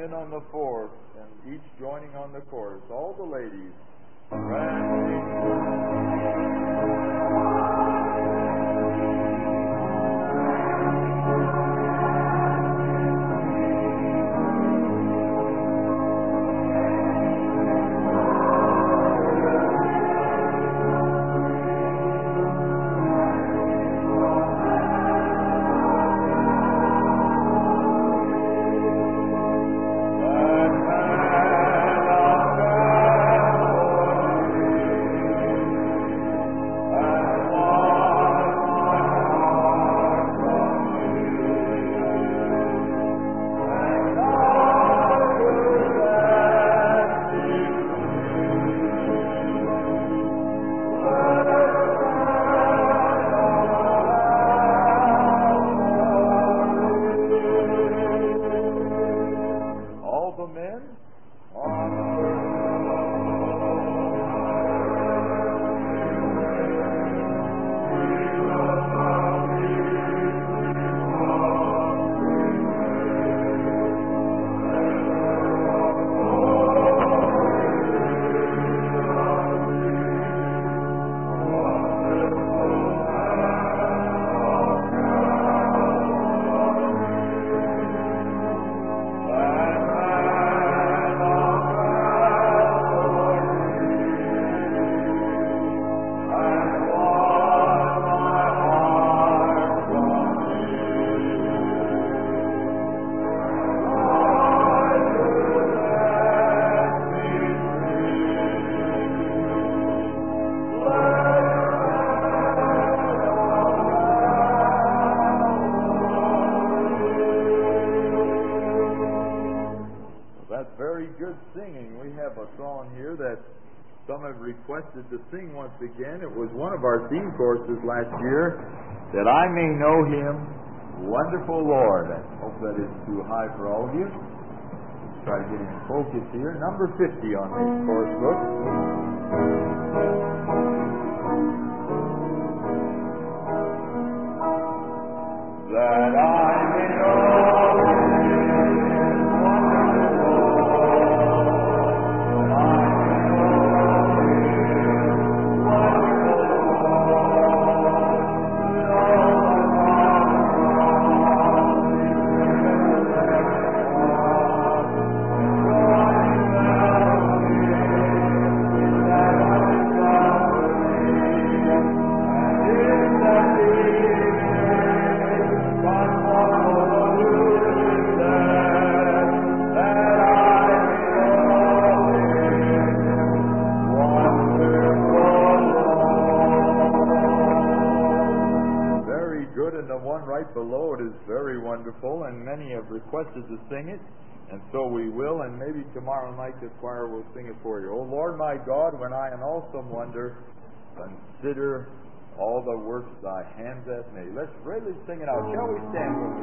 in on the fourth and each joining on the chorus. All the ladies. Requested to sing once again. It was one of our theme courses last year, that I may know Him, wonderful Lord. I hope that is too high for all of you. Let's try to get in focus here. Number 50 on the chorus book. That I may know below it is very wonderful, and many have requested to sing it, and so we will, and maybe tomorrow night the choir will sing it for you. O Lord my God, when I in awesome wonder consider all the works thy hands have made. Let's really sing it out. Shall we stand with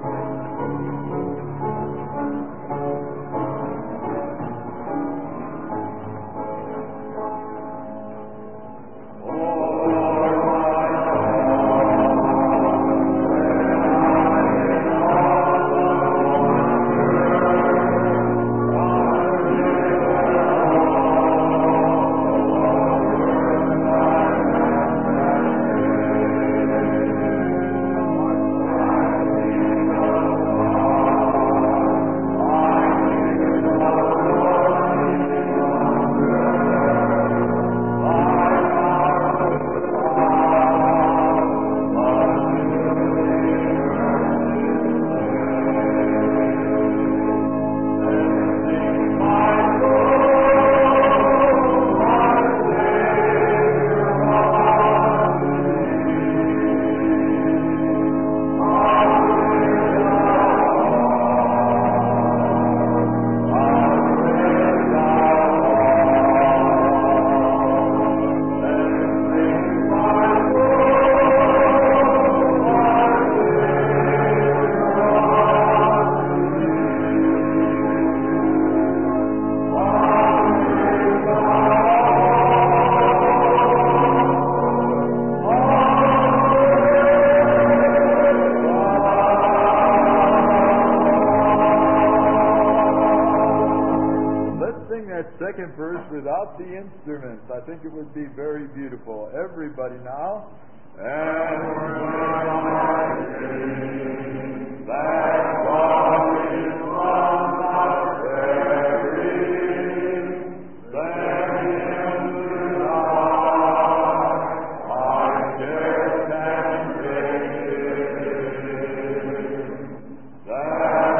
sing that second verse without the instruments. I think it would be very beautiful. Everybody now. And when I sing that God is from our bearing, then into I just can sing that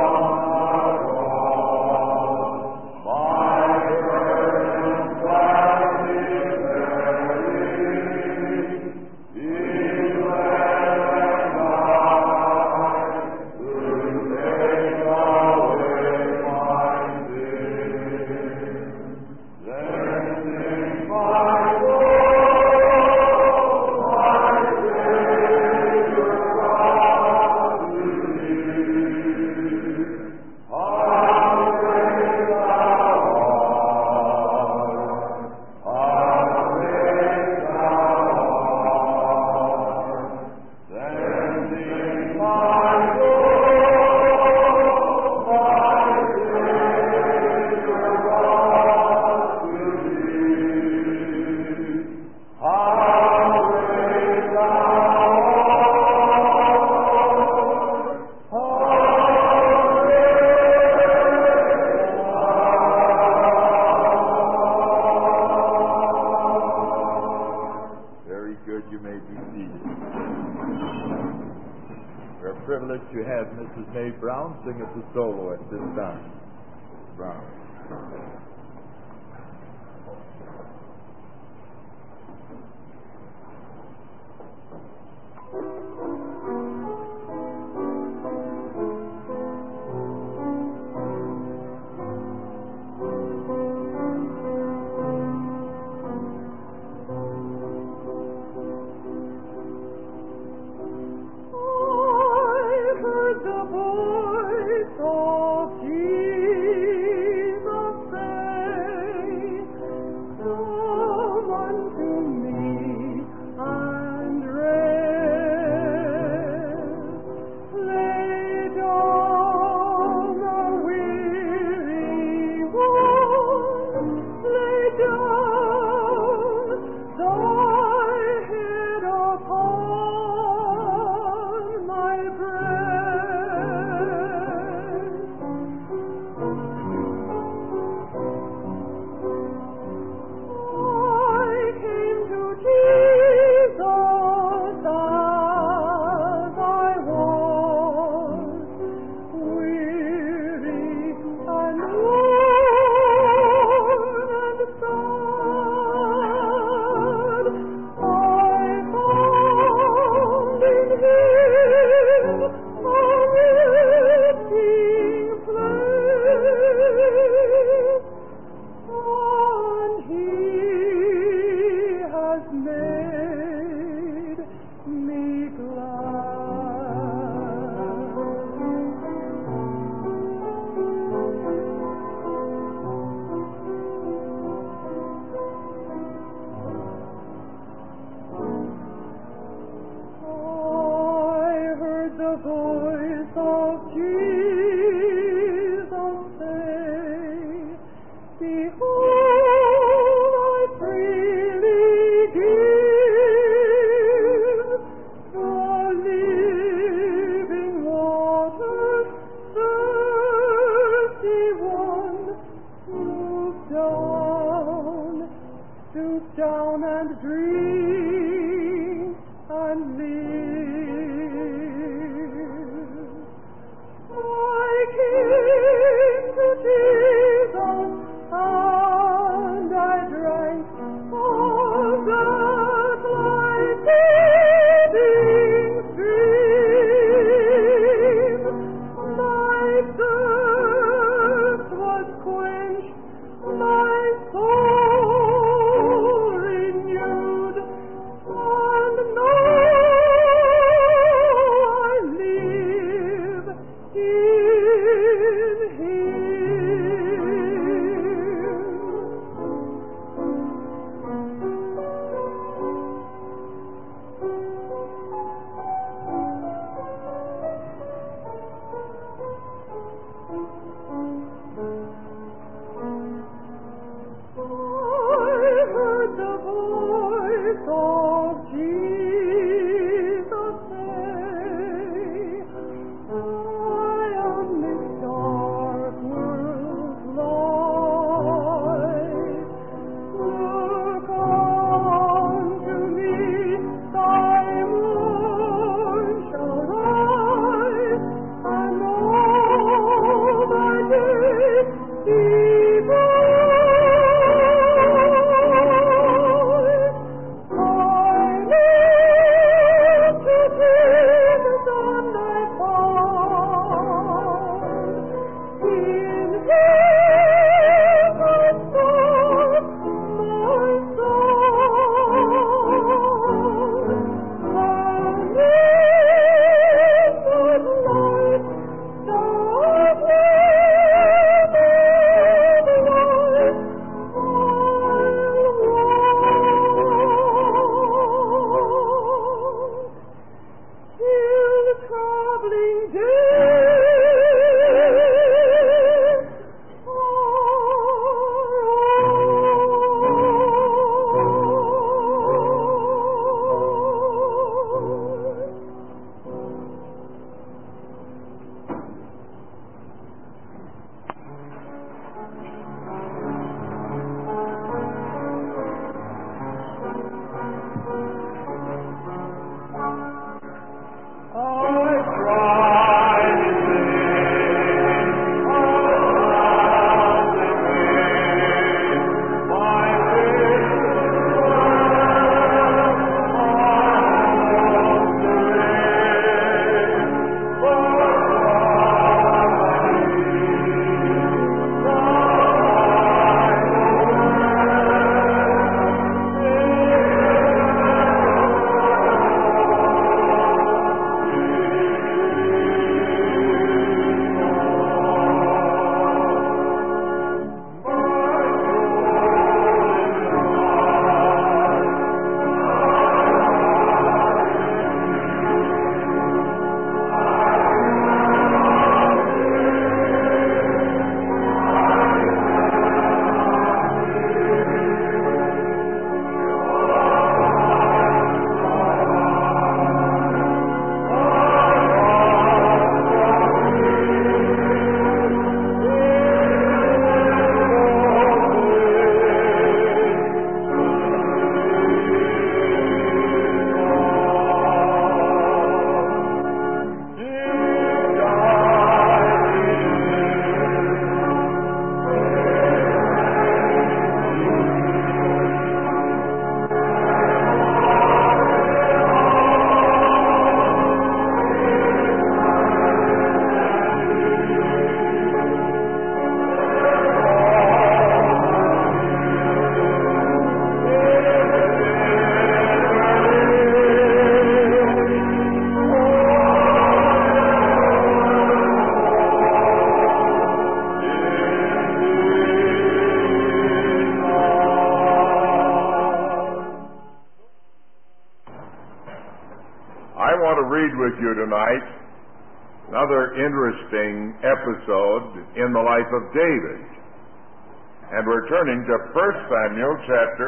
to have Mrs. Mae Brown sing us a solo at this time. Brown. with you tonight another interesting episode in the life of David. And we're turning to 1 Samuel chapter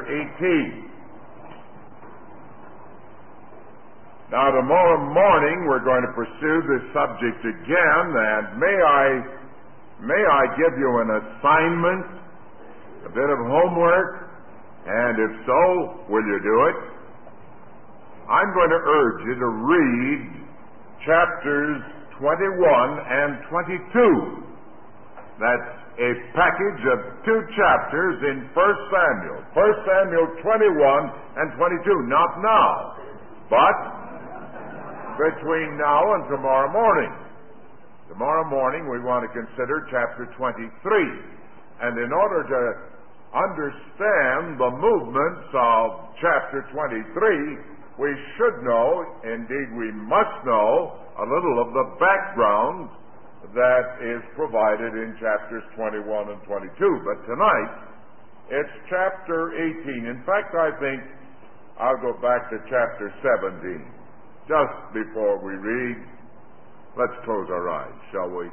18. Now, tomorrow morning we're going to pursue this subject again, and may I give you an assignment, a bit of homework, and if so, will you do it? I'm going to urge you to read chapters 21 and 22. That's a package of 2 chapters in 1 Samuel. 1 Samuel 21 and 22. Not now, but between now and tomorrow morning. Tomorrow morning we want to consider chapter 23. And in order to understand the movements of chapter 23, we should know, indeed we must know, a little of the background that is provided in chapters 21 and 22. But tonight, it's chapter 18. In fact, I think I'll go back to chapter 17. Just before we read, let's close our eyes, shall we?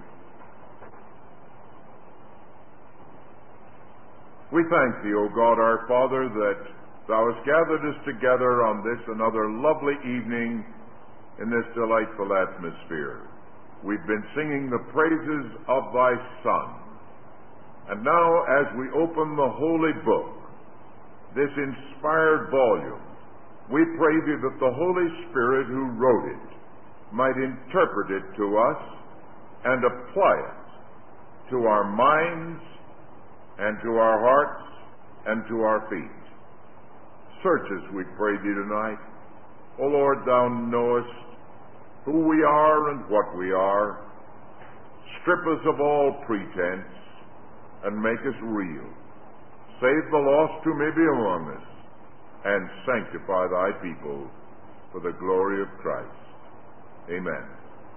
We thank Thee, O God our Father, that Thou hast gathered us together on this another lovely evening in this delightful atmosphere. We've been singing the praises of Thy Son. And now, as we open the Holy Book, this inspired volume, we pray Thee that the Holy Spirit who wrote it might interpret it to us and apply it to our minds and to our hearts and to our feet. Search us, we pray Thee tonight. O Lord, Thou knowest who we are and what we are. Strip us of all pretense and make us real. Save the lost who may be among us, and sanctify Thy people for the glory of Christ. Amen.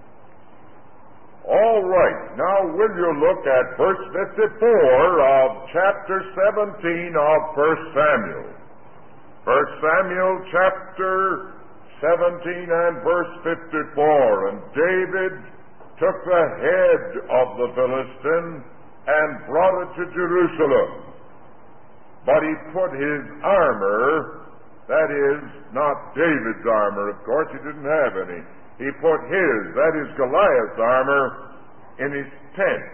All right, now will you look at verse 54 of chapter 17 of 1 Samuel. 1 Samuel chapter 17 and verse 54. And David took the head of the Philistine and brought it to Jerusalem. But he put his armor, that is, not David's armor, of course, he didn't have any. He put his, that is Goliath's armor, in his tent.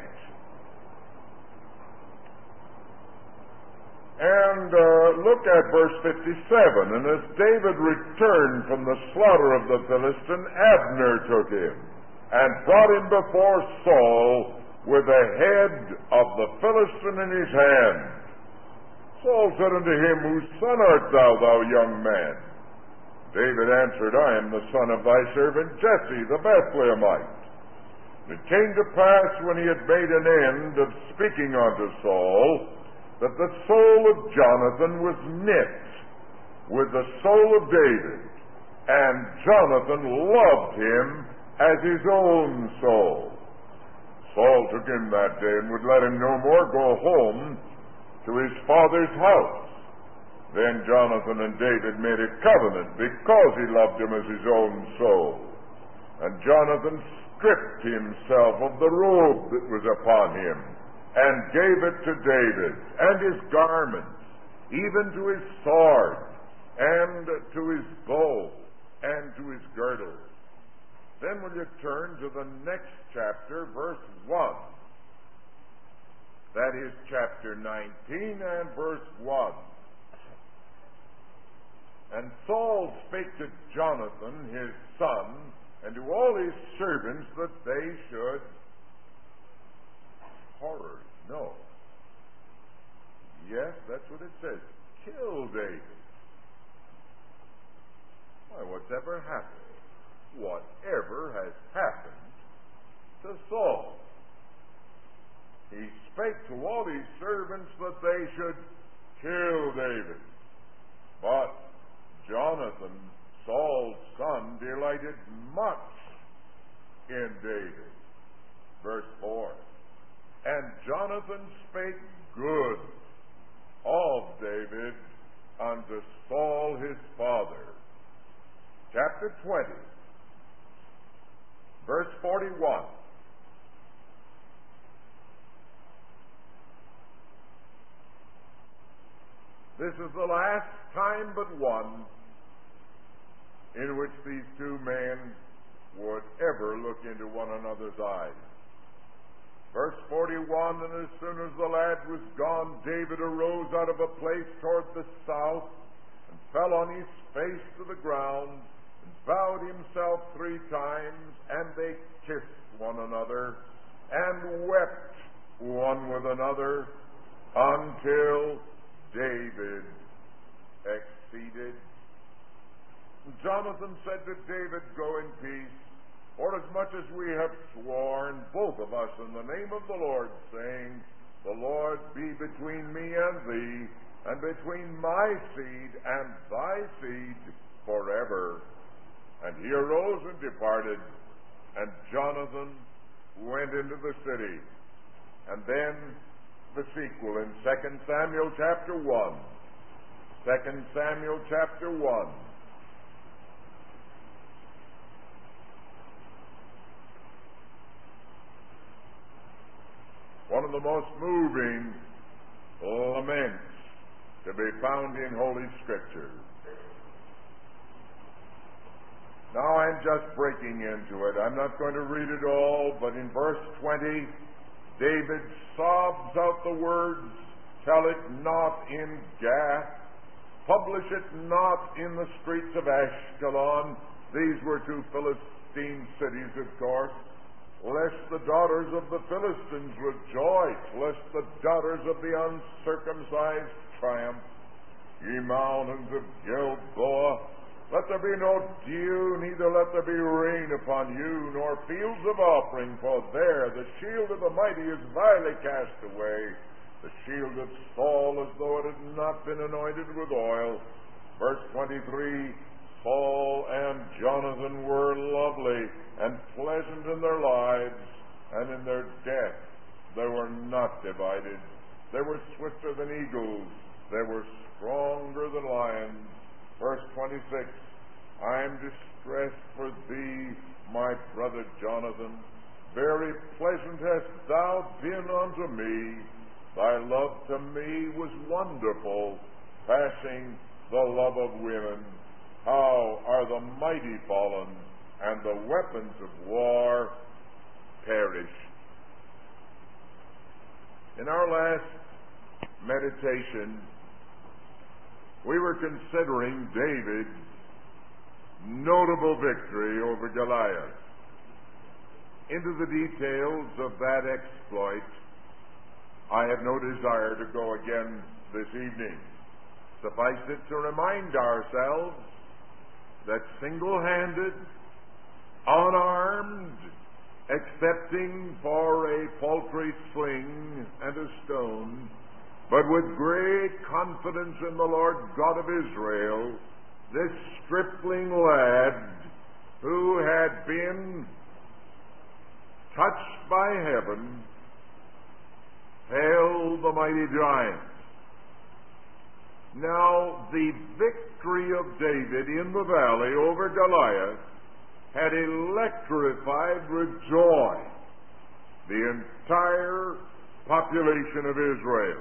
And look at verse 57. And as David returned from the slaughter of the Philistine, Abner took him and brought him before Saul with the head of the Philistine in his hand. Saul said unto him, Whose son art thou, thou young man? David answered, I am the son of thy servant Jesse, the Bethlehemite. And it came to pass, when he had made an end of speaking unto Saul, that the soul of Jonathan was knit with the soul of David, and Jonathan loved him as his own soul. Saul took him that day and would let him no more go home to his father's house. Then Jonathan and David made a covenant because he loved him as his own soul. And Jonathan stripped himself of the robe that was upon him and gave it to David, and his garments, even to his sword, and to his bow, and to his girdle. Then will you turn to the next chapter, verse 1. That is chapter 19 and verse 1. And Saul spake to Jonathan, his son, and to all his servants that they should No. Yes, that's what it says. Kill David. Why, whatever happened? Whatever has happened to Saul? He spake to all his servants that they should kill David. But Jonathan, Saul's son, delighted much in David. Verse 4. And Jonathan spake good of David unto Saul his father. Chapter 20. This is the last time but one in which these two men would ever look into one another's eyes. Verse 41, and as soon as the lad was gone, David arose out of a place toward the south and fell on his face to the ground and bowed himself 3 times, and they kissed one another and wept one with another until David exceeded. Jonathan said to David, "Go in peace, forasmuch as we have sworn, both of us, in the name of the Lord, saying, The Lord be between me and thee, and between my seed and thy seed forever." And he arose and departed, and Jonathan went into the city. And then the sequel in 2 Samuel chapter 1. 2 Samuel chapter 1. One of the most moving laments to be found in Holy Scripture. Now I'm just breaking into it. I'm not going to read it all, but in verse 20, David sobs out the words, "Tell it not in Gath, publish it not in the streets of Ashkelon." These were 2 Philistine cities, of course. "Lest the daughters of the Philistines rejoice, lest the daughters of the uncircumcised triumph. Ye mountains of Gilboa, let there be no dew, neither let there be rain upon you, nor fields of offering, for there the shield of the mighty is vilely cast away, the shield of Saul as though it had not been anointed with oil." Verse 23, Saul and Jonathan were lovely and pleasant in their lives, and in their death they were not divided. They were swifter than eagles, they were stronger than lions. Verse 26, "I am distressed for thee, my brother Jonathan. Very pleasant hast thou been unto me. Thy love to me was wonderful, passing the love of women. How are the mighty fallen, and the weapons of war perished." In our last meditation, we were considering David's notable victory over Goliath. Into the details of that exploit, I have no desire to go again this evening. Suffice it to remind ourselves that single-handed, unarmed, excepting for a paltry sling and a stone, but with great confidence in the Lord God of Israel, this stripling lad who had been touched by heaven held the mighty giant. Now, the victory of David in the valley over Goliath had electrified with joy the entire population of Israel.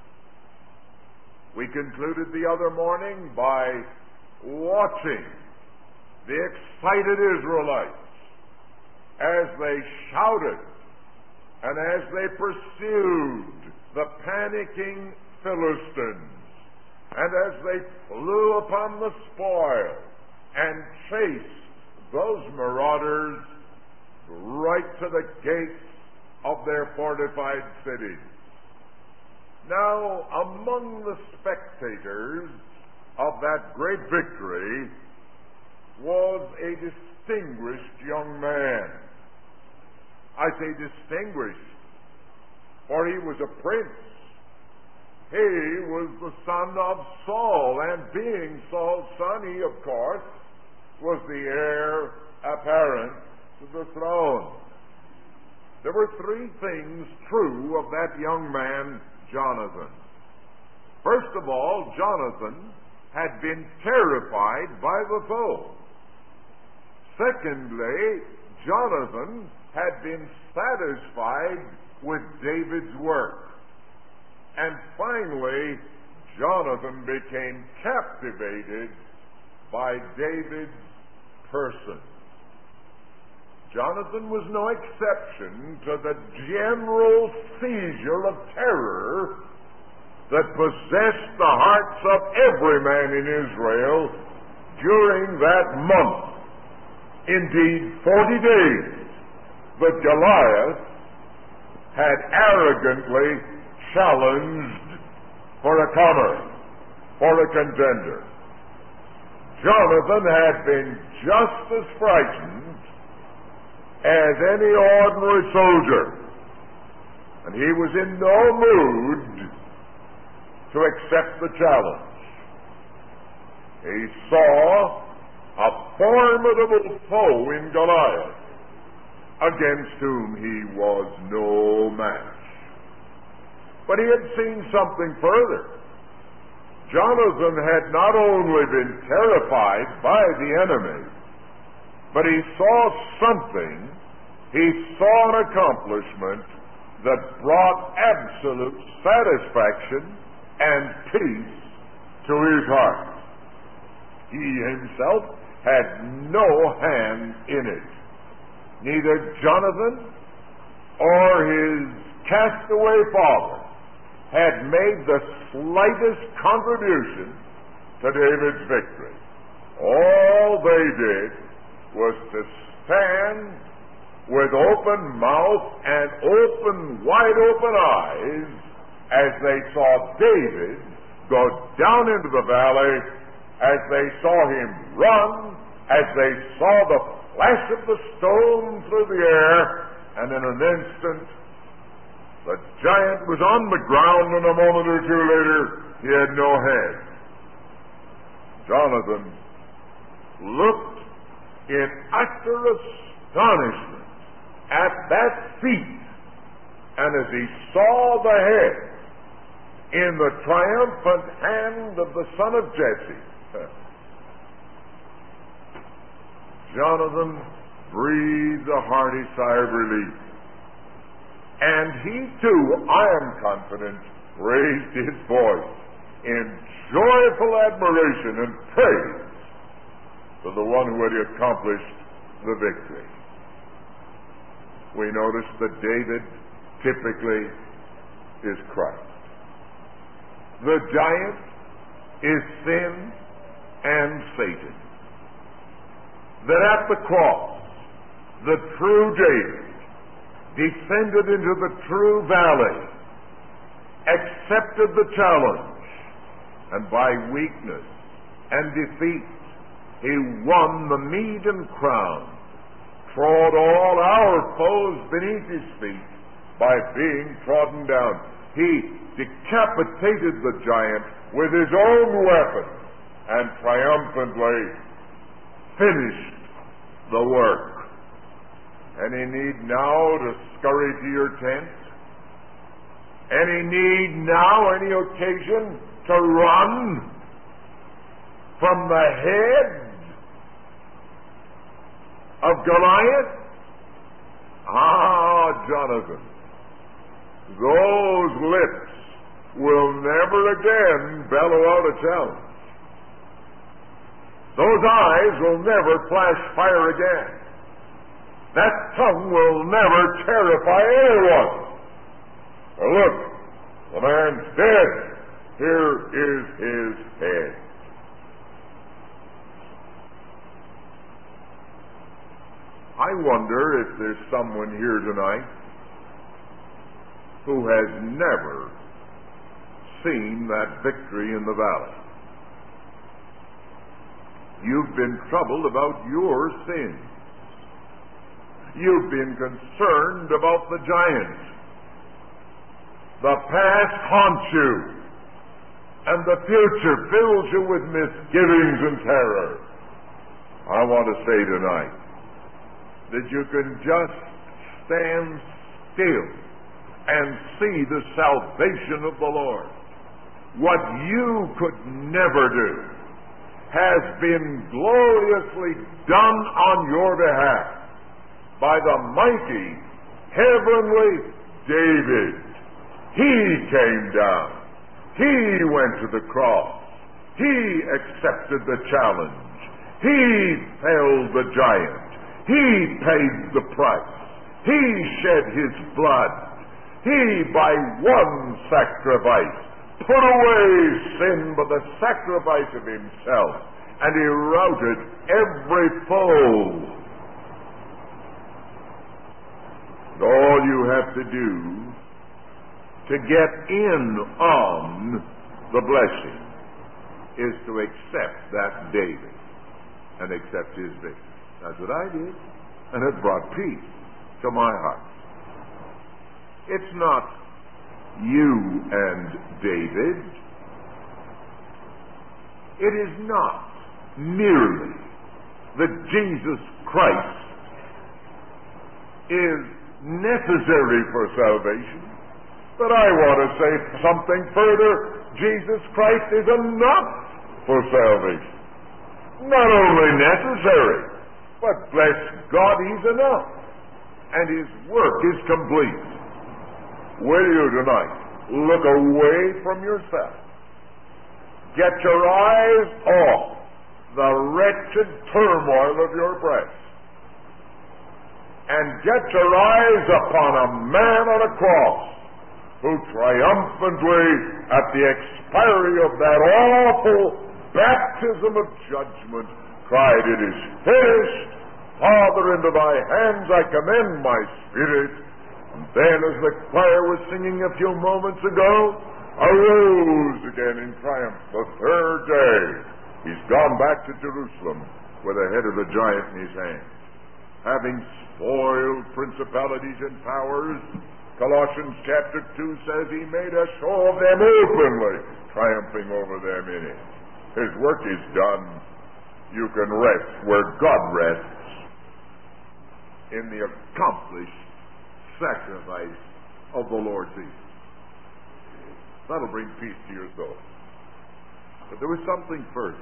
We concluded the other morning by watching the excited Israelites as they shouted and as they pursued the panicking Philistines, and as they flew upon the spoil and chased those marauders right to the gates of their fortified cities. Now, among the spectators of that great victory was a distinguished young man. I say distinguished, for he was a prince. He was the son of Saul, and being Saul's son, he, of course, was the heir apparent to the throne. There were 3 things true of that young man, Jonathan. First of all, Jonathan had been terrified by the foe. Secondly, Jonathan had been satisfied with David's work. And finally, Jonathan became captivated by David's person. Jonathan was no exception to the general seizure of terror that possessed the hearts of every man in Israel during that month. Indeed, 40 days that Goliath had arrogantly challenged for a comer, for a contender. Jonathan had been just as frightened as any ordinary soldier, and he was in no mood to accept the challenge. He saw a formidable foe in Goliath, against whom he was no match. But he had seen something further. Jonathan had not only been terrified by the enemy, but he saw something, he saw an accomplishment that brought absolute satisfaction and peace to his heart. He himself had no hand in it. Neither Jonathan or his castaway father had made the slightest contribution to David's victory. All they did was to stand with open mouth and wide open eyes as they saw David go down into the valley, as they saw him run, as they saw the flash of the stone through the air, and in an instant the giant was on the ground, and a moment or two later he had no head. Jonathan looked in utter astonishment at that feat, and as he saw the head in the triumphant hand of the son of Jesse, Jonathan breathed a hearty sigh of relief. And he too, I am confident, raised his voice in joyful admiration and praise to the one who had accomplished the victory. We notice that David typically is Christ. The giant is sin and Satan. That at the cross, the true David descended into the true valley, accepted the challenge, and by weakness and defeat, he won the meed and crown, trod all our foes beneath his feet by being trodden down. He decapitated the giant with his own weapon and triumphantly finished the work. Any need now to scurry to your tent? Any need now, any occasion to run from the head of Goliath? Ah, Jonathan, those lips will never again bellow out a challenge. Those eyes will never flash fire again. That tongue will never terrify anyone. Now look, the man's dead. Here is his head. I wonder if there's someone here tonight who has never seen that victory in the valley. You've been troubled about your sins. You've been concerned about the giant. The past haunts you, and the future fills you with misgivings and terror. I want to say tonight that you can just stand still and see the salvation of the Lord. What you could never do has been gloriously done on your behalf by the mighty heavenly David. He came down. He went to the cross. He accepted the challenge. He felled the giant. He paid the price. He shed his blood. He, by one sacrifice, put away sin by the sacrifice of himself, and he routed every foe. And all you have to do to get in on the blessing is to accept that David and accept his victory. That's what I did, and it brought peace to my heart. It's not you and David. It is not merely that Jesus Christ is necessary for salvation, but I want to say something further. Jesus Christ is enough for salvation. Not only necessary, but bless God, he's enough. And his work is complete. Will you tonight look away from yourself? Get your eyes off the wretched turmoil of your breast, and get your eyes upon a man on a cross who triumphantly, at the expiry of that awful baptism of judgment, cried, "It is finished. Father, into thy hands I commend my spirit." And then, as the choir was singing a few moments ago, arose again in triumph the third day. He's gone back to Jerusalem with the head of the giant in his hand. Having spoiled principalities and powers, Colossians chapter 2 says he made a show of them openly, triumphing over them in it. His work is done. You can rest where God rests, in the accomplished sacrifice of the Lord Jesus. That'll bring peace to your soul. But there was something first.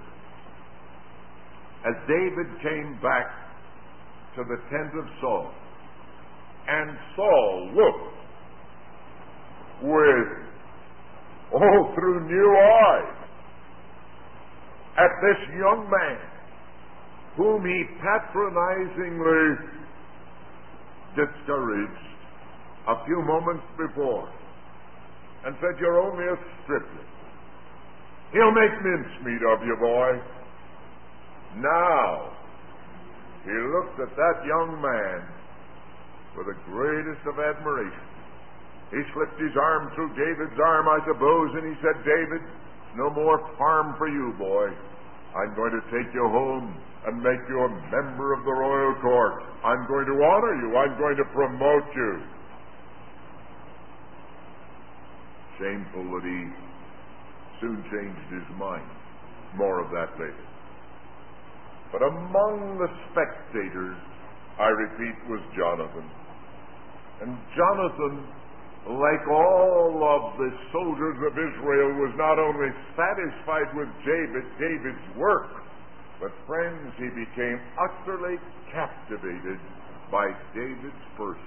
As David came back to the tent of Saul, and Saul looked with, through new eyes, at this young man whom he patronizingly discouraged a few moments before, and said, "You're only a stripling. He'll make mincemeat of you, boy." Now, he looked at that young man with the greatest of admiration. He slipped his arm through David's arm, I suppose, and he said, "David, no more farm for you, boy. I'm going to take you home and make you a member of the royal court. I'm going to honor you. I'm going to promote you." Shameful that he soon changed his mind. More of that later. But among the spectators, I repeat, was Jonathan. And Jonathan, like all of the soldiers of Israel, was not only satisfied with David's work, but, friends, he became utterly captivated by David's person.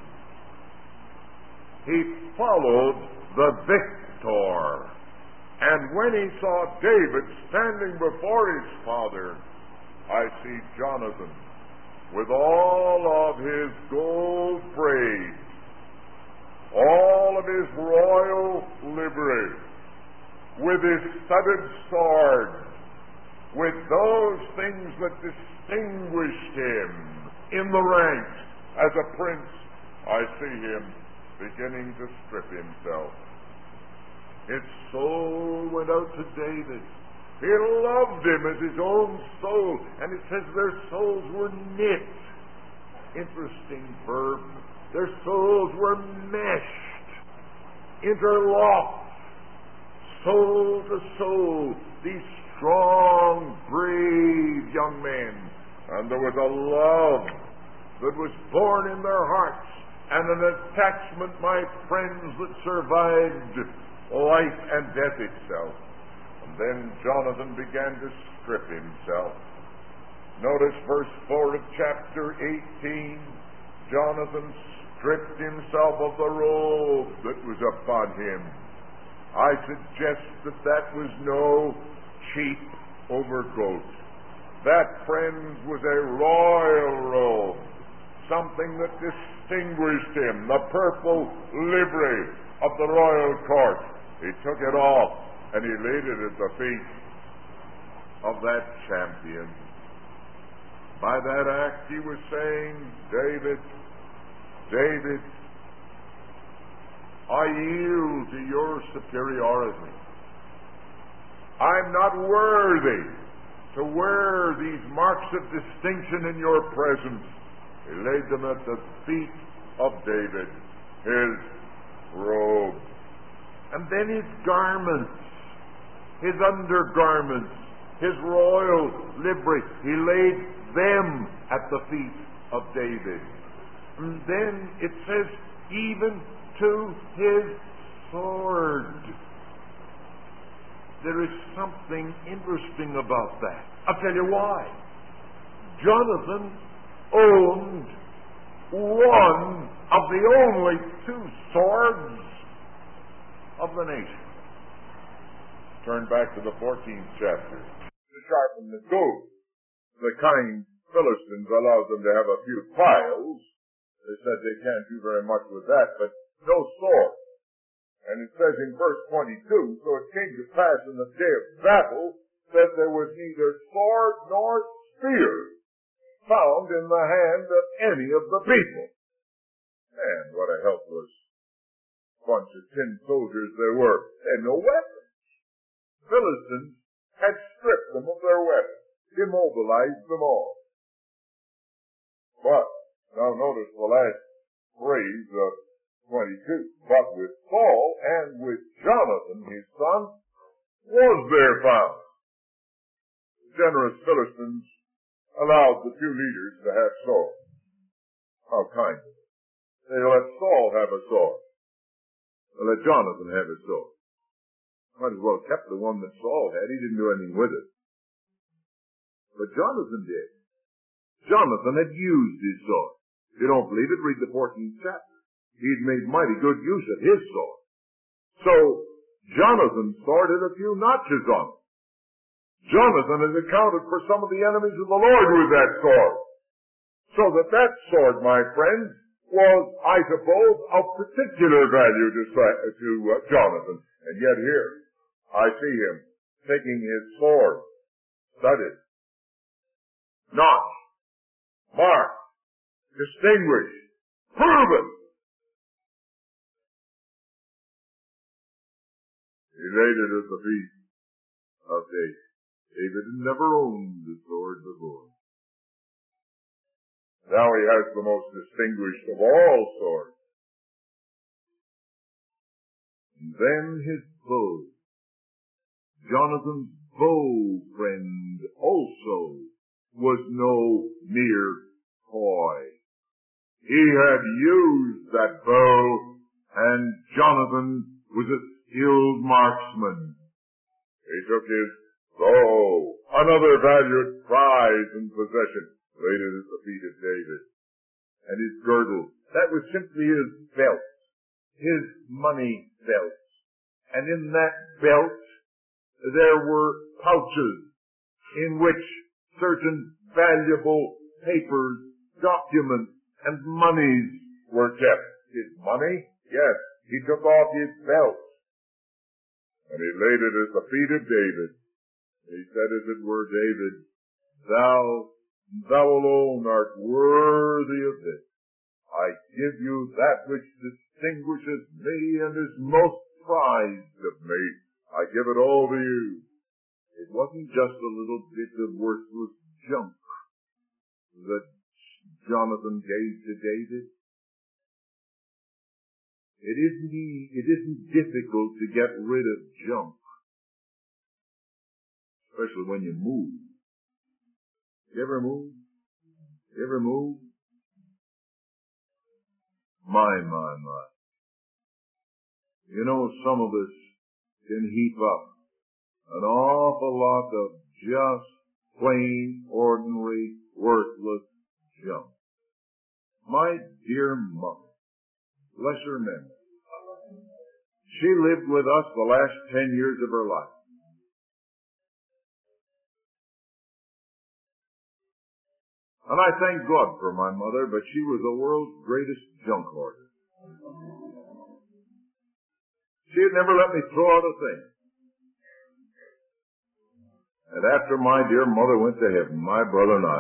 He followed the victor. And when he saw David standing before his father, I see Jonathan with all of his gold braid, all of his royal livery, with his studded sword, with those things that distinguished him in the ranks as a prince. I see him beginning to strip himself. His soul went out to David. He loved him as his own soul, and it says their souls were knit. Interesting verb. Their souls were meshed, interlocked, soul to soul. These strong, brave young men. And there was a love that was born in their hearts, and an attachment, my friends, that survived life and death itself. And then Jonathan began to strip himself. Notice verse 4 of chapter 18. Jonathan stripped himself of the robe that was upon him. I suggest that that was no cheap overcoat. That, friends, was a royal robe, something that distinguished him, the purple livery of the royal court. He took it off and he laid it at the feet of that champion. By that act he was saying, David, David, I yield to your superiority. I'm not worthy to wear these marks of distinction in your presence. He laid them at the feet of David, his robe. And then his garments, his undergarments, his royal livery, he laid them at the feet of David. And then it says, even to his sword. There is something interesting about that. I'll tell you why. Jonathan owned one of the only two swords of the nation. Turn back to the 14th chapter. To sharpen the goad, the kind Philistines allowed them to have a few files. They said they can't do very much with that, but no sword. And it says in verse 22, so it came to pass in the day of battle that there was neither sword nor spear found in the hand of any of the people. And what a helpless bunch of tin soldiers they were. They had no weapons. Philistines had stripped them of their weapons, immobilized them all. But, now notice the last phrase of 22. But with Saul and with Jonathan, his son, was there found. The generous Philistines allowed the two leaders to have swords. How kind of them. They let Saul have a sword. They let Jonathan have his sword. Might as well have kept the one that Saul had. He didn't do anything with it. But Jonathan did. Jonathan had used his sword. If you don't believe it, read the 14th chapter. He'd made mighty good use of his sword. So, Jonathan's sword had a few notches on it. Jonathan has accounted for some of the enemies of the Lord with that sword. So that sword, my friends, was, I suppose, of particular value to Jonathan. And yet here, I see him taking his sword, studded, notched, marked, distinguished, proven. He laid it at the feet of David. David had never owned a sword before. Now he has the most distinguished of all swords. And then his bow. Jonathan's bow, friend, also was no mere toy. He had used that bow, and Jonathan was a skilled marksman. He took his bow, another valued prize and possession, laid it at the feet of David. And his girdle, that was simply his belt, his money belt. And in that belt, there were pouches in which certain valuable papers, documents, and monies were kept. His money? Yes. He took off his belt, and he laid it at the feet of David. He said, as it were, David, thou alone art worthy of this. I give you that which distinguishes me and is most prized of me. I give it all to you. It wasn't just a little bit of worthless junk that Jonathan gave to David. It isn't difficult to get rid of junk, especially when you move. You ever move? My. You know, some of us can heap up an awful lot of just plain, ordinary, worthless junk. My dear mother, bless her memory, She lived with us the last 10 years of her life. And I thank God for my mother, but she was the world's greatest junk hoarder. She had never let me throw out a thing. And after my dear mother went to heaven, my brother and I,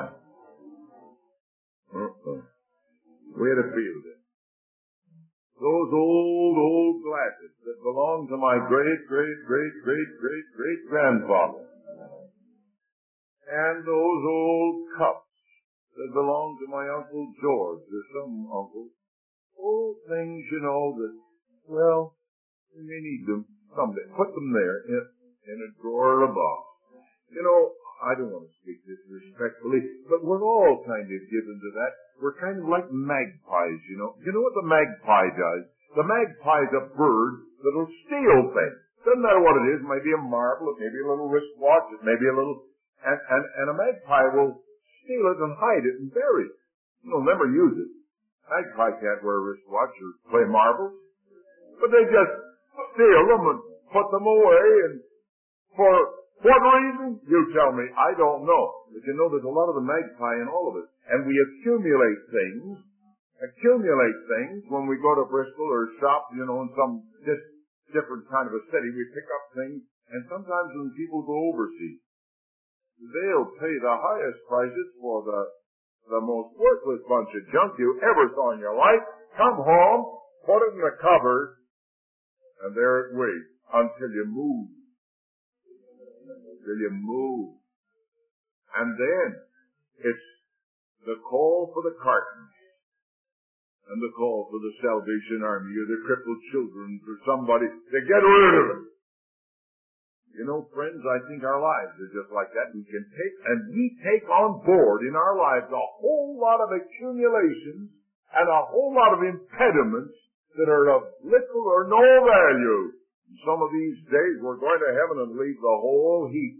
we had a field in. Those old glasses that belonged to my great-grandfather. And those old cups that belonged to my Uncle George or some uncle. Old things, that, well, we may need them someday. Put them there in a drawer above. I don't want to speak disrespectfully, but we're all kind of given to that. We're kind of like magpies, You know what the magpie does? The magpie's a bird that'll steal things. Doesn't matter what it is. It may be a marble, it may be a little wristwatch, it may be a little... And a magpie will steal it and hide it and bury it. You'll never use it. Magpie can't wear a wristwatch or play marbles. But they just steal them and put them away, and for what reason? You tell me. I don't know. But there's a lot of the magpie in all of us. And we accumulate things when we go to Bristol or shop, in some different kind of a city. We pick up things, and sometimes when people go overseas, they'll pay the highest prices for the most worthless bunch of junk you ever saw in your life. Come home, put it in the cupboard, and there it waits until you move. And then it's the call for the cartons and the call for the Salvation Army or the crippled children or somebody to get rid of it. Friends, I think our lives are just like that. We take on board in our lives a whole lot of accumulations and a whole lot of impediments that are of little or no value. Some of these days we're going to heaven and leave the whole heap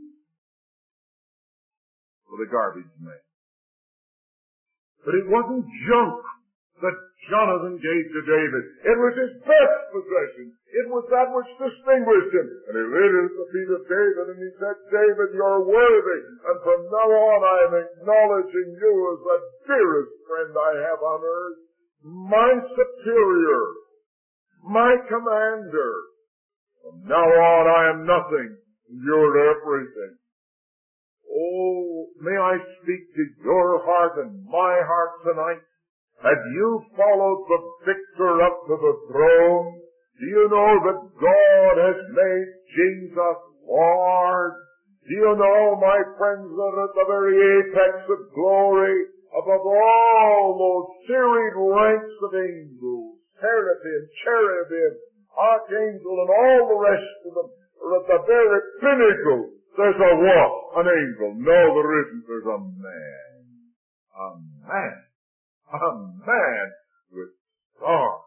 for the garbage man. But it wasn't junk that Jonathan gave to David. It was his best possession. It was that which distinguished him. And he laid it at the feet of David, and he said, David, you're worthy. And from now on I am acknowledging you as the dearest friend I have on earth, my superior, my commander. From now on I am nothing, and you're everything. Oh, may I speak to your heart and my heart tonight? Have you followed the victor up to the throne? Do you know that God has made Jesus Lord? Do you know, my friends, that at the very apex of glory, above all those serried ranks of angels, seraphim, cherubim, archangel, and all the rest of them, are at the very pinnacle, there's a what? An angel. No, there isn't. There's a man. A man. A man with stars.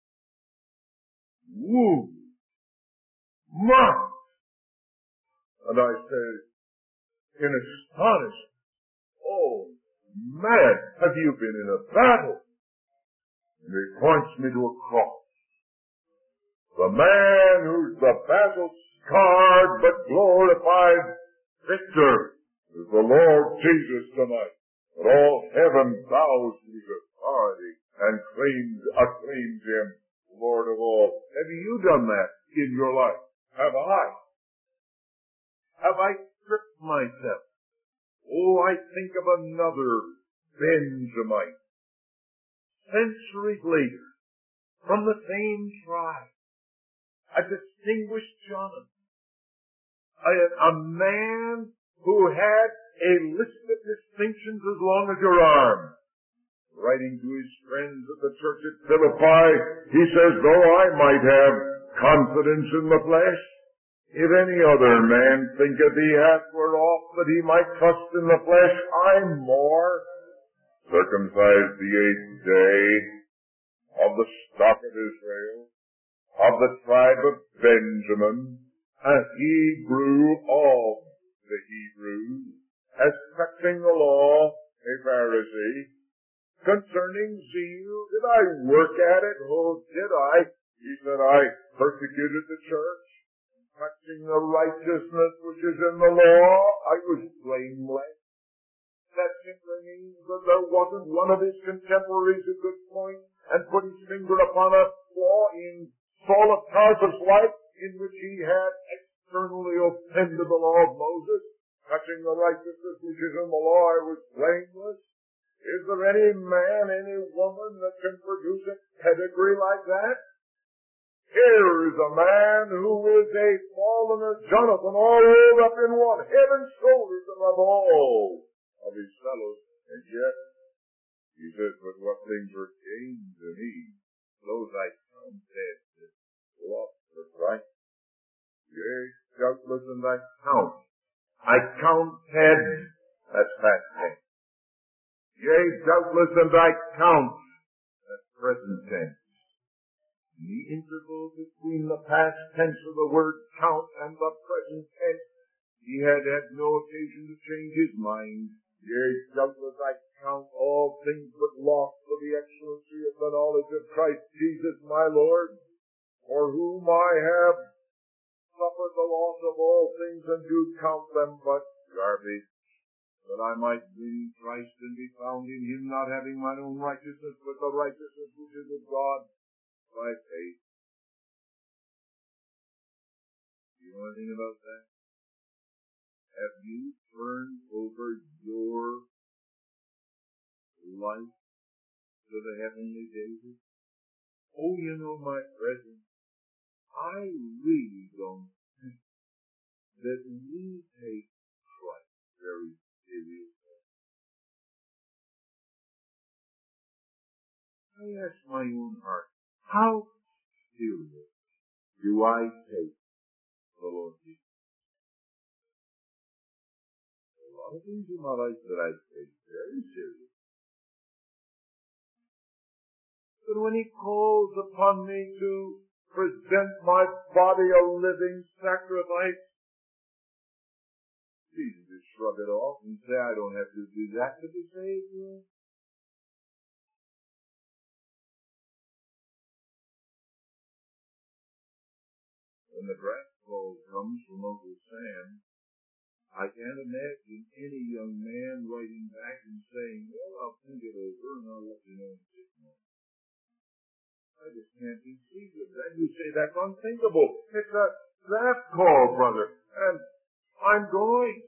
Woo. Mark. And I say, in astonishment, oh, man, have you been in a battle? And he points me to a cross. The man who's the battle-scarred but glorified victor is the Lord Jesus tonight. But all heaven bows to his authority and acclaims him Lord of all. Have you done that in your life? Have I? Have I stripped myself? Oh, I think of another Benjamite. Centuries later, from the same tribe, a distinguished Jonathan, a man who had a list of distinctions as long as your arm. Writing to his friends at the church at Philippi, he says, though I might have confidence in the flesh, if any other man thinketh he hath whereof that he might trust in the flesh, I more, circumcised the 8th day, of the stock of Israel, of the tribe of Benjamin, a Hebrew of the Hebrews, as touching the law, a Pharisee. Concerning zeal, did I work at it? Oh, did I? He said, I persecuted the church, touching the righteousness which is in the law. I was blameless. That simply means that there wasn't one of his contemporaries who could point and put his finger upon a flaw in Saul of Tarsus' life in which he had externally offended the law of Moses. Touching the righteousness which is in the law, I was blameless. Is there any man, any woman that can produce a pedigree like that? Here is a man who is a Paul and a Jonathan all rolled up in one, head and shoulders above all of his fellows. And yet, he says, but what things are gained to me, those I count dead, lost for Christ. Yea, doubtless, and I count dead, that's past tense. Yea, doubtless, and I count, that's present tense. In the interval between the past tense of the word count and the present tense, he had no occasion to change his mind. Yea, doubtless I count all things but loss for the excellency of the knowledge of Christ Jesus my Lord, for whom I have suffered the loss of all things and do count them but garbage, that I might win Christ and be found in him, not having mine own righteousness, but the righteousness which is of God by faith. You know anything about that? Have you turned over your life to the heavenly David? Oh, you know, my brethren, I really don't think that we take Christ very seriously. I ask my own heart, how serious do I take the Lord Jesus? A lot of things in my life that I take very serious. But when he calls upon me to present my body a living sacrifice, Jesus just shrug it off and say, I don't have to do that to be saved. When the draft call comes from Uncle Sam, I can't imagine any young man writing back and saying, well, I'll think it over and I'll let you know in 6 months. I just can't conceive of that. You say that's unthinkable. It's a draft call, brother, and I'm going.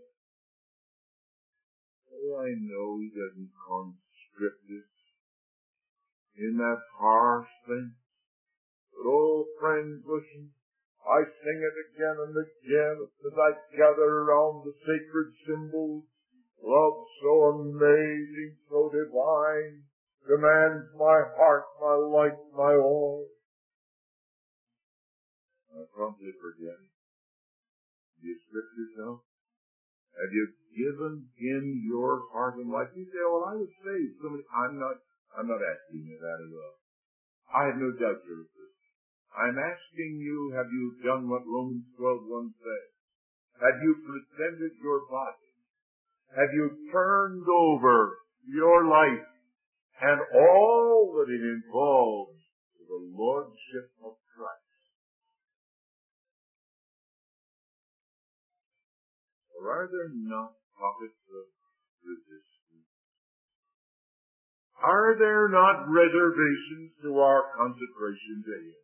Oh, I know he doesn't conscript us in that harsh thing. But oh, friends, listen. I sing it again and again as I gather around the sacred symbols. Love so amazing, so divine, demands my heart, my life, my all. I promptly forget it. Do you strip yourself? Have you given him your heart and life? You say, well, I was saved. I'm not asking you that at all. I have no doubt you're a Christian. I'm asking you, have you done what Romans 12:1 says? Have you presented your body? Have you turned over your life and all that it involves to the Lordship of Christ? Or are there not pockets of resistance? Are there not reservations to our consecration to Him?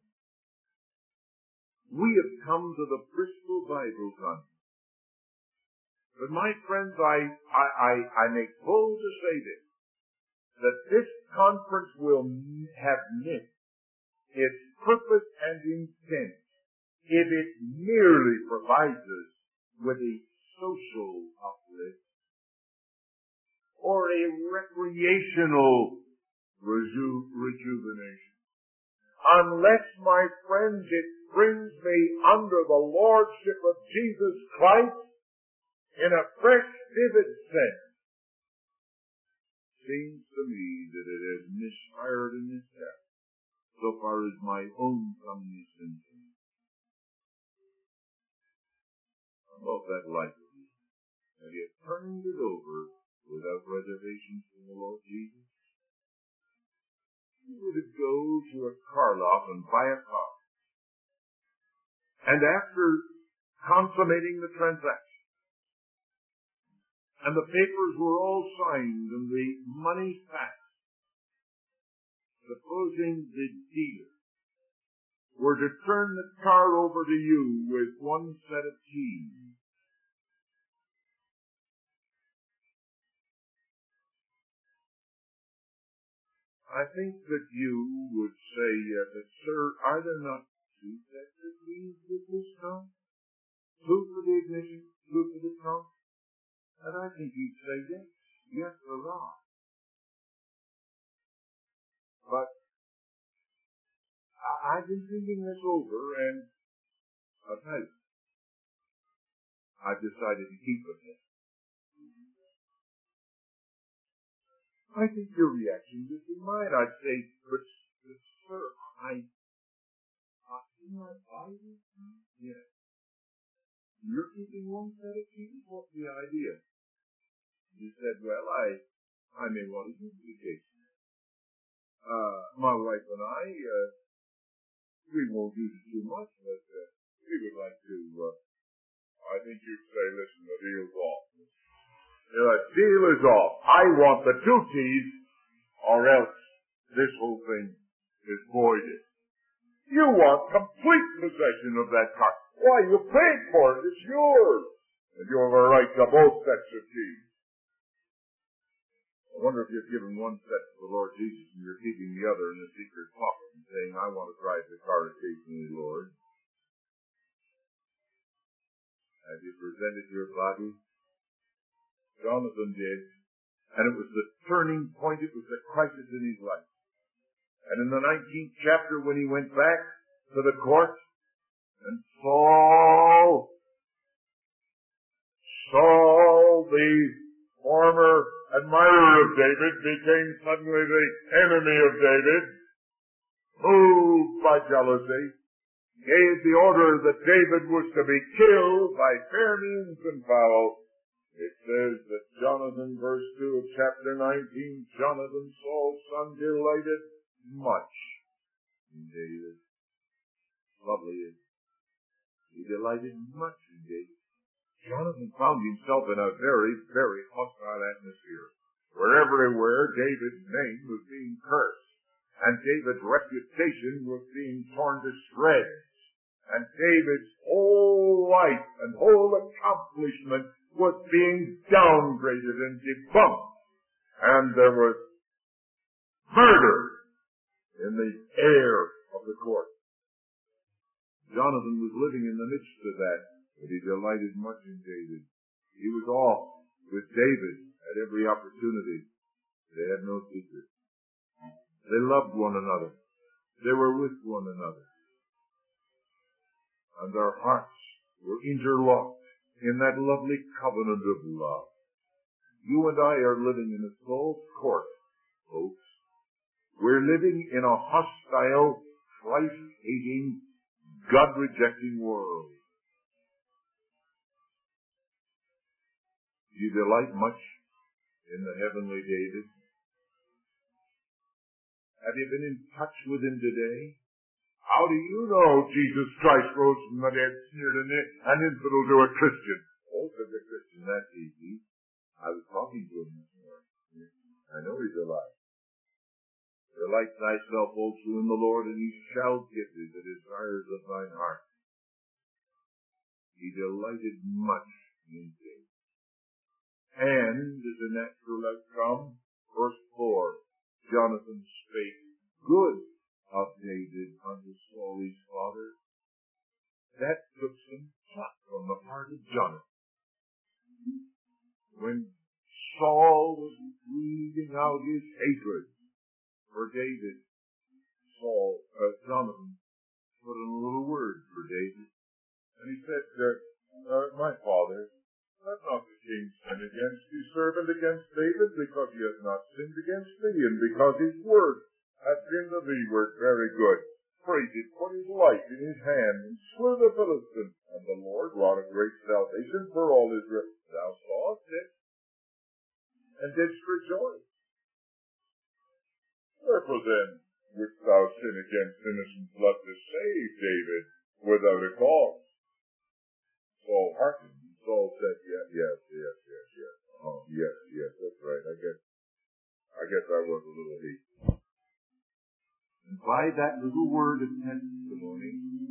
We have come to the Bristol Bible Conference. But my friends, I make bold to say this, that this conference will have missed its purpose and intent if it merely provides us with a social uplift or a recreational rejuvenation. Unless, my friends, it brings me under the Lordship of Jesus Christ in a fresh, vivid sense, seems to me that it has misfired in this step, so far as my own coming is concerned. About that life of you, have you turned it over without reservations to the Lord Jesus? You were to go to a car lot and buy a car. And after consummating the transaction, and the papers were all signed and the money passed, supposing the dealer were to turn the car over to you with one set of keys, I think that you would say, that, sir, are there not two sets of keys with this car? Two for the ignition, two for the trunk? And I think you'd say, yes, yes, there are. But I've been thinking this over, and I'll tell you, I've decided to keep it there. I think your reaction would be mine. I'd say, but sir, didn't I buy this? Yes. You're keeping one set of keys? What's the idea? He said, well, I may want to use the case. My wife and we won't use it too much, but we would like to, I think you'd say, listen, the deal's off. The deal is off. I want the two keys, or else this whole thing is voided. You want complete possession of that car. Why, you paid for it. It's yours. And you have a right to both sets of keys. I wonder if you've given one set to the Lord Jesus and you're keeping the other in a secret pocket and saying, I want to drive the car occasionally, Lord. Have you presented your body? Jonathan did. And it was the turning point. It was the crisis in his life. And in the 19th chapter, when he went back to the court, and Saul, the former admirer of David, became suddenly the enemy of David, moved by jealousy, gave the order that David was to be killed by fair means and foul. It says that Jonathan, verse 2 of chapter 19, Jonathan, Saul's son, delighted much in David. Lovely. He delighted much in David. Jonathan found himself in a very, very hostile atmosphere, where everywhere David's name was being cursed, and David's reputation was being torn to shreds, and David's whole life and whole accomplishment was being downgraded and debunked, and there was murder in the air of the court. Jonathan was living in the midst of that, but he delighted much in David. He was off with David at every opportunity. They had no secret. They loved one another. They were with one another. And their hearts were interlocked in that lovely covenant of love. You and I are living in a soul's court, folks. We're living in a hostile, Christ-hating, God-rejecting world. Do you delight much in the heavenly David? Have you been in touch with him today? How do you know Jesus Christ rose from the dead, sneered an infidel to a Christian? Oh, said the Christian, that's easy. I was talking to him this morning. I know he's alive. Delight thyself also in the Lord, and he shall give thee the desires of thine heart. He delighted much in David. And, as a natural outcome, verse 4, Jonathan spake good of David unto Saul his father. That took some pluck on the part of Jonathan. When Saul was breathing out his hatred for David, Jonathan put in a little word for David. And he said, my father, let not the king sin against his servant against David, because he hath not sinned against thee, and because his word hath been to thee word very good. For he did put his life in his hand, and slew the Philistine, and the Lord wrought a great salvation for all Israel. Thou sawest it, and didst rejoice. Wherefore then wouldst thou sin against innocent blood to save David? without a cause. Saul hearkened. Saul said, yes. Oh, yes, that's right. I guess I was a little hasty. And by that little word of testimony,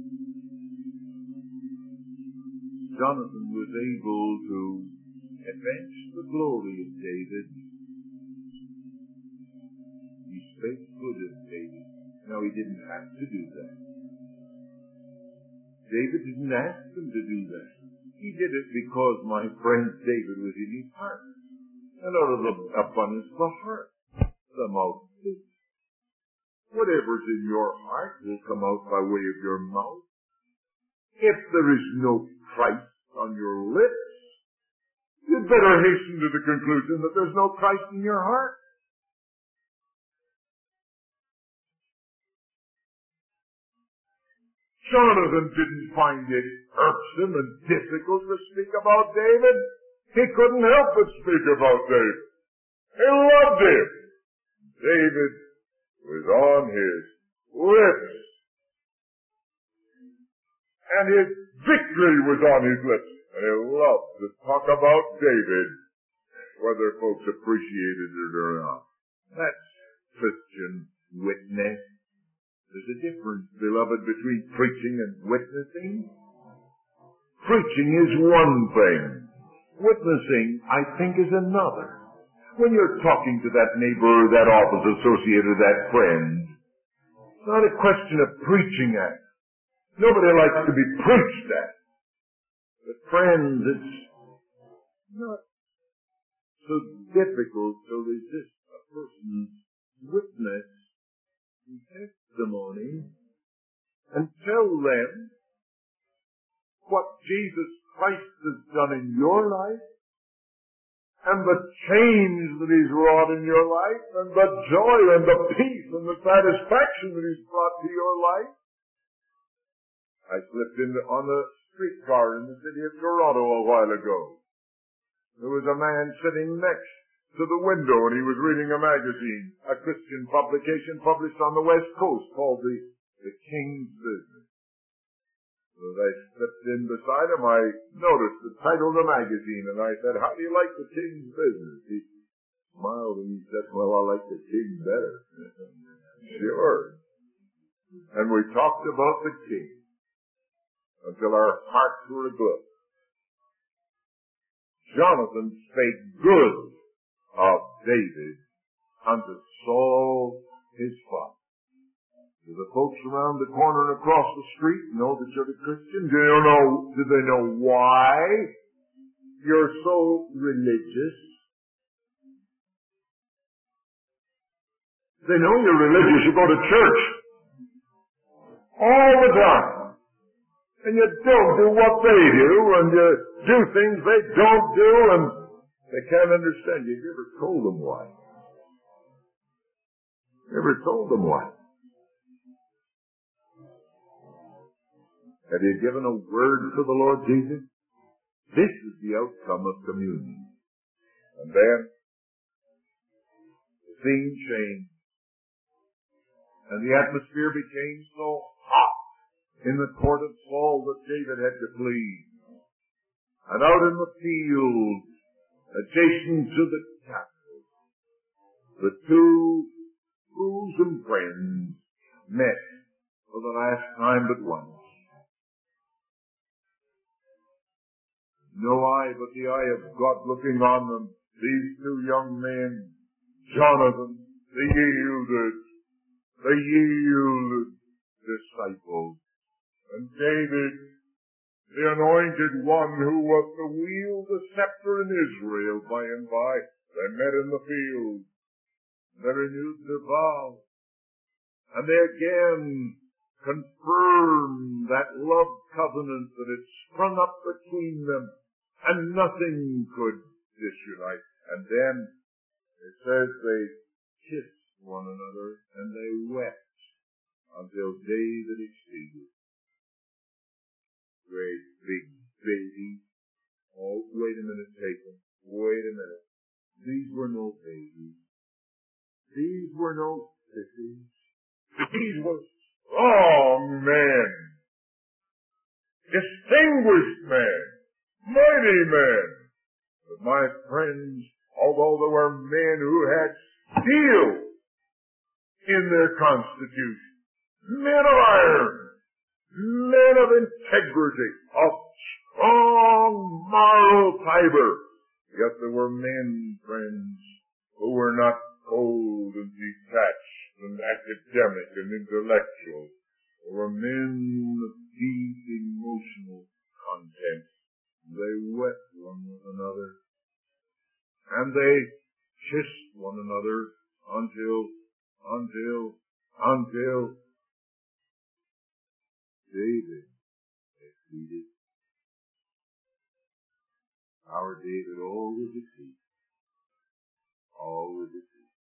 Jonathan was able to avenge the glory of David. He spake good of David. No, he didn't have to do that. David didn't ask him to do that. He did it because my friend David was in his heart. And out of the abundance of the heart, the mouth speaks. Whatever's in your heart will come out by way of your mouth. If there is no Christ on your lips, you'd better hasten to the conclusion that there's no Christ in your heart. Jonathan didn't find it irksome and difficult to speak about David. He couldn't help but speak about David. He loved him. David was on his lips. And his victory was on his lips. And he loved to talk about David, whether folks appreciated it or not. That's Christian witness. There's a difference, beloved, between preaching and witnessing. Preaching is one thing. Witnessing, I think, is another. When you're talking to that neighbor, that office associate, or that friend, it's not a question of preaching at. Nobody likes to be preached at. But friends, it's not so difficult to resist a person's witness and testimony and tell them what Jesus Christ has done in your life and the change that He's wrought in your life and the joy and the peace and the satisfaction that He's brought to your life. I slipped on a streetcar in the city of Toronto a while ago. There was a man sitting next to the window, and he was reading a magazine, a Christian publication published on the West Coast called The King's Business. As I slipped in beside him, I noticed the title of the magazine, and I said, "How do you like The King's Business?" He smiled and he said, "Well, I like The King better." Sure. And we talked about the King until our hearts were aglow. Jonathan spake good of David unto Saul his father. Do the folks around the corner and across the street know that you're a Christian? Do they know why you're so religious? They know you're religious. You go to church all the time. And you don't do what they do, and you do things they don't do, and they can't understand you. Have you ever told them why? Never told them why. Have you given a word to the Lord Jesus? This is the outcome of communion. And then the scene changed. And the atmosphere became so hot in the court of Saul that David had to flee. And out in the field, adjacent to the castle, the two bosom friends met for the last time but once. No eye but the eye of God looking on them. These two young men, Jonathan, the yielded disciples, and David, the anointed one who was to wield the scepter in Israel by and by. They met in the field. They renewed their vow. And they again confirmed that love covenant that had sprung up between them, and nothing could disunite. And then it says they kissed one another and they wept until David exceeded. Great big baby. Oh, wait a minute, Jacob. Wait a minute. These were no babies. These were no sissies. These were strong men. distinguished men, mighty men. But my friends, although there were men who had steel in their constitution, men of iron, men of integrity, of strong moral fiber, yet there were men, friends, who were not cold and detached and academic and intellectual. There were men of deep emotional content. They wept one with another, and they kissed one another until David exceeded. Our David always exceeds. Always exceeds.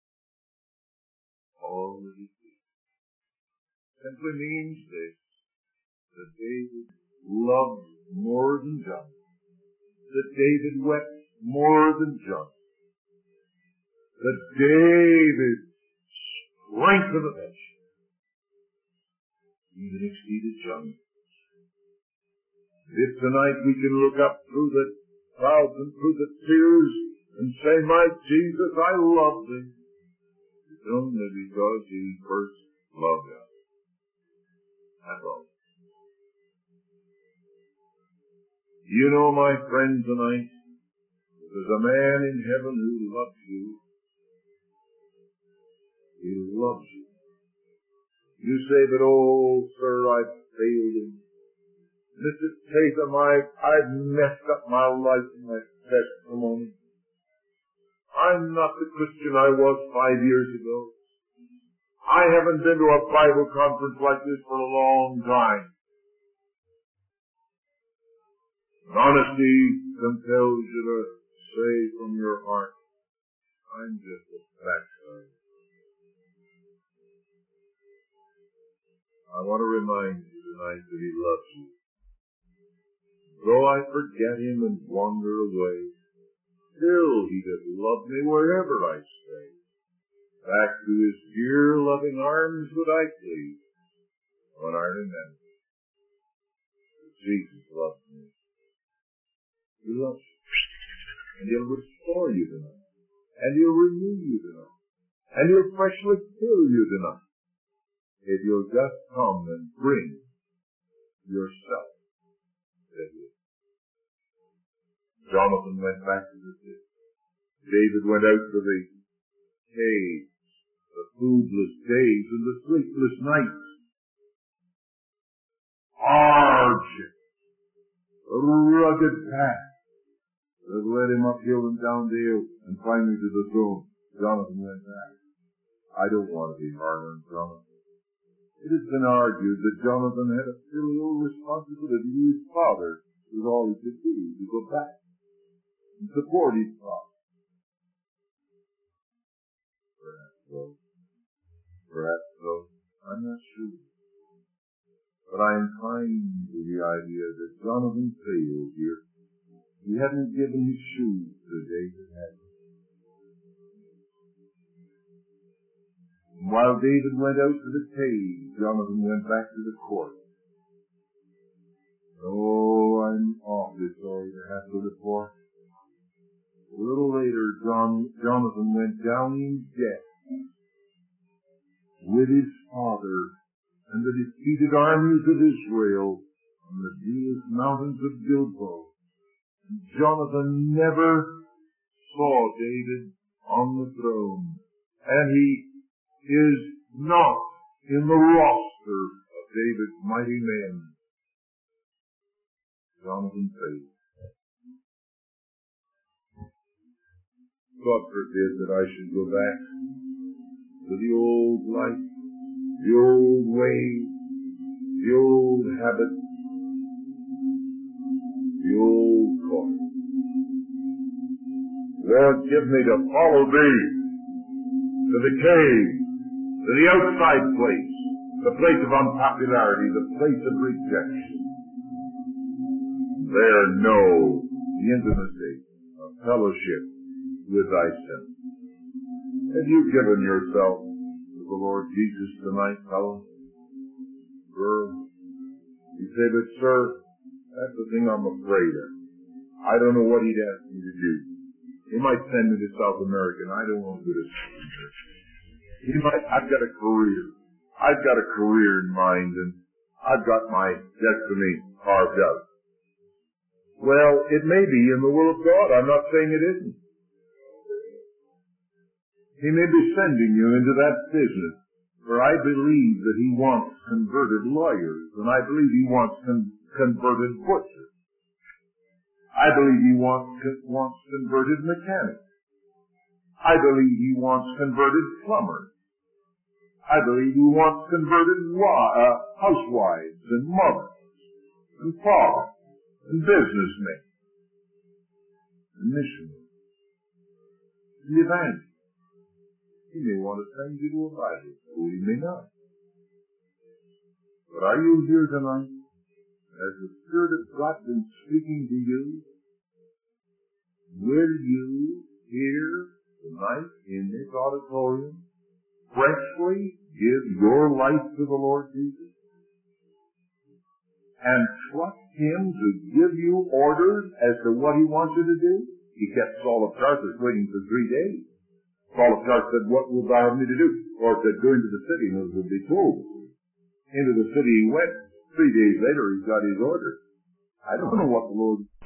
Always exceeds. Simply means this, that David loved more than Jonathan. That David wept more than Jonathan. That David strengthened the nation. Even exceeded Jonathan. If tonight we can look up through the clouds and through the tears and say, my Jesus, I love thee, it's only because he first loved us. That's all. You know, my friend, tonight, there's a man in heaven who loves you. He loves you. You say, but oh, sir, I've failed him. Mrs. Tatham, I've messed up my life and my testimony. I'm not the Christian I was 5 years ago. I haven't been to a Bible conference like this for a long time. Honesty compels you to say from your heart, I'm just a backside. I want to remind you tonight that he loves you. Though I forget him and wander away, still he does love me wherever I stray. Back to his dear loving arms would I flee when I remember that Jesus loves me. He loves you. And he'll restore you tonight. And he'll renew you tonight. And he'll freshly fill you tonight. If you'll just come and bring yourself to him. Jonathan went back to the city. David went out to the caves, the foodless days and the sleepless nights. Hardship, a rugged path that led him uphill and down dale and finally to the throne. Jonathan went back. I don't want to be hard on Jonathan. It has been argued that Jonathan had a filial responsibility to his father. It was all he could do to go back and support his father. Perhaps so. I'm not sure. But I incline to the idea that Jonathan failed here. He hadn't given his shoes to David, had he? While David went out to the cave, Jonathan went back to the court. Oh, I'm awfully sorry to have to report. A little later, Jonathan went down in debt with his father and the defeated armies of Israel on the dearest mountains of Gilboa. And Jonathan never saw David on the throne. And he is not in the roster of David's mighty men. Jonathan failed. God forbid that I should go back to the old life, the old ways, the old habits, the old course. Lord, give me to follow thee to the cave, to the outside place, the place of unpopularity, the place of rejection. There know the intimacy of fellowship with thyself. Have you given yourself to the Lord Jesus tonight, fellow? Girl, You say, but sir, that's the thing I'm afraid of. I don't know what he'd ask me to do. He might send me to South America, and I don't want to go to South America. I've got a career. I've got a career in mind, and I've got my destiny carved out. Well, it may be in the will of God. I'm not saying it isn't. He may be sending you into that business, for I believe that he wants converted lawyers, and I believe he wants converted butchers. I believe he wants converted mechanics. I believe he wants converted plumbers. I believe he wants converted housewives and mothers and fathers and businessmen and missionaries and evangelists. He may want to send you to a Bible school. He may not. But are you here tonight? Has the Spirit of God been speaking to you? Will you here tonight in this auditorium freshly give your life to the Lord Jesus and trust him to give you orders as to what he wants you to do? He kept Saul of Tarsus waiting for 3 days. Saul of Tarsus said, what will thou have me to do? Or said, go into the city and it will be told. Into the city he went. 3 days later he got his order. I don't know what the Lord